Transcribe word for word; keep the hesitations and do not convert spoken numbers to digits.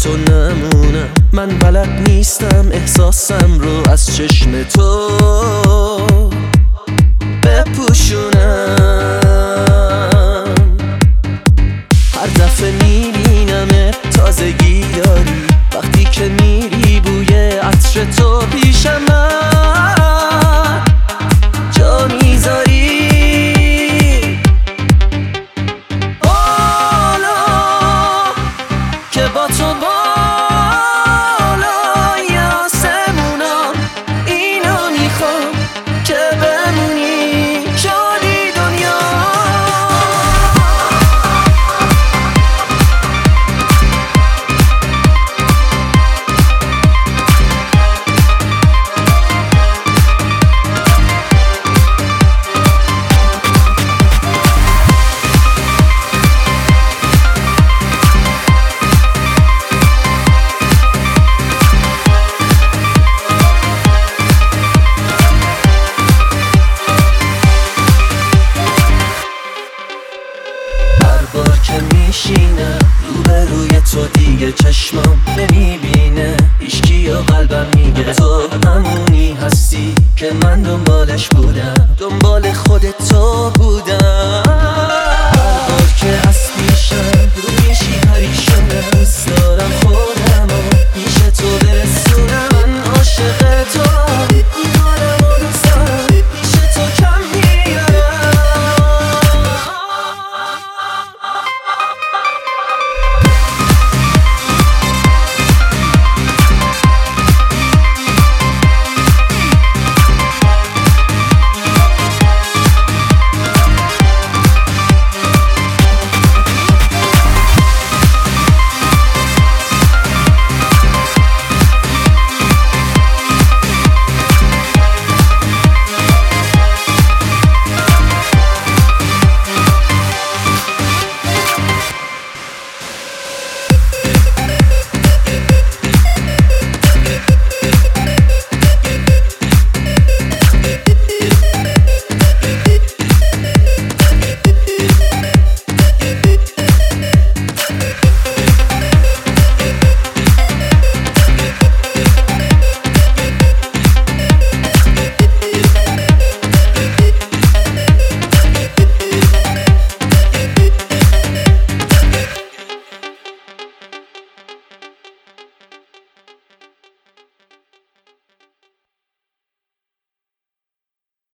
تو نمونم. من بلد نیستم احساسم رو از چشم تو بپوشونم. هر دفعه میبینم تازگی داری، وقتی که میری بوی عطر تو پیش من جا میذاری. بالا که با تو بالای آسمونم، اینو میخوام که بمونی شادی دنیا. بار که میشینم روبروی تو دیگه چشمام نمیبینه هیچکی و قلبم میگه تو همونی هستی که من دنبالش بودم، دنبال خودت تو بودم. هر بار که از پیشم رو میشی پریشانم، دوست دارم خودم و پیش تو برسونم. من عاشق تو